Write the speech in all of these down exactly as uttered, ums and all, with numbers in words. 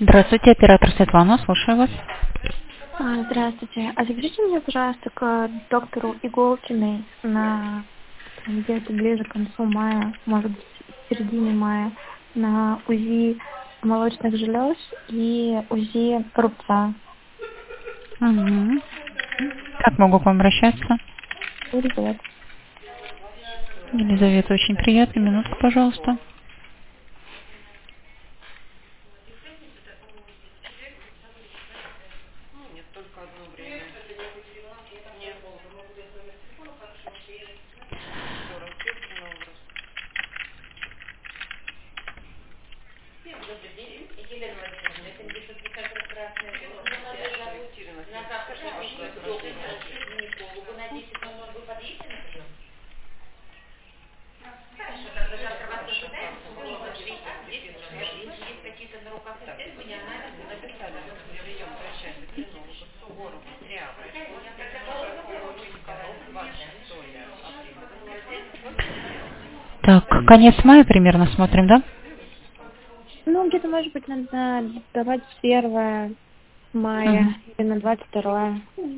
Здравствуйте, оператор Светлана, слушаю вас. А, Здравствуйте. А запишите меня, пожалуйста, к доктору Иголкиной на там, где-то ближе к концу мая, может быть, в середине мая, на УЗИ молочных желез и УЗИ рубца. Угу. Как могу к вам обращаться? Елизавета. Елизавета, очень приятно. Минутку, пожалуйста. Так, конец мая примерно смотрим, да? Ну, где-то, может быть, надо давать первое мая Угу. или на двадцать второе.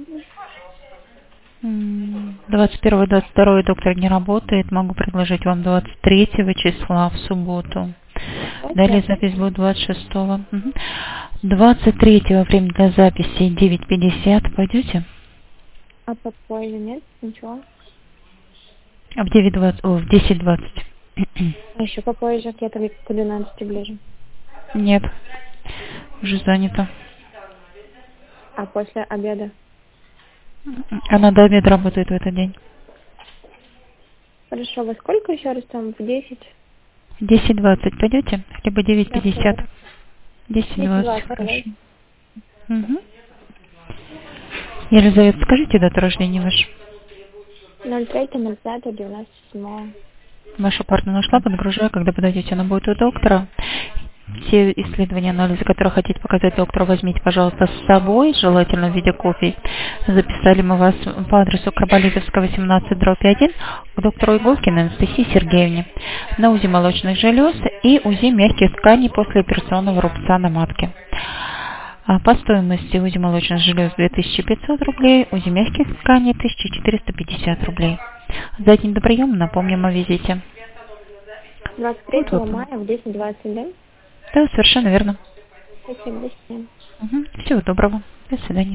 двадцать первого двадцать второго доктор не работает. Могу предложить вам двадцать третьего числа в субботу. Далее запись будет двадцать шестого. Угу. двадцать третьего время для записи девять пятьдесят. Пойдете? А попозже нет? Ничего. А в девять двадцать, о, в десять двадцать. А еще попозже, где-то к двенадцати ближе. Нет, уже занято. А после обеда? Она до обеда работает в этот день. Хорошо, во сколько еще раз там? В десять? десять двадцать пойдете? Либо девять пятьдесят. десять двадцать, десять двадцать, хорошо. давай. Угу. Елизавета, скажите дату рождения вашу. ноль третьего ноль пятого девяносто седьмого. Вашу карту нашла, подгружаю, когда подойдете, она будет у доктора. Все исследования, анализы, которые хотите показать доктору, возьмите, пожалуйста, с собой, желательно в виде копий. Записали мы вас по адресу Карболитовская, восемнадцать, дробь один, к доктору Иголкиной Анастасии Сергеевне на УЗИ молочных желез и УЗИ мягких тканей после операционного рубца на матке. А по стоимости УЗИ молочных желез две тысячи пятьсот рублей, УЗИ мягких тканей тысяча четыреста пятьдесят рублей. За день до приема напомним о визите. двадцать третьего мая в десять двадцать, да? Да, совершенно верно. Спасибо, до свидания. Угу. Всего доброго. До свидания.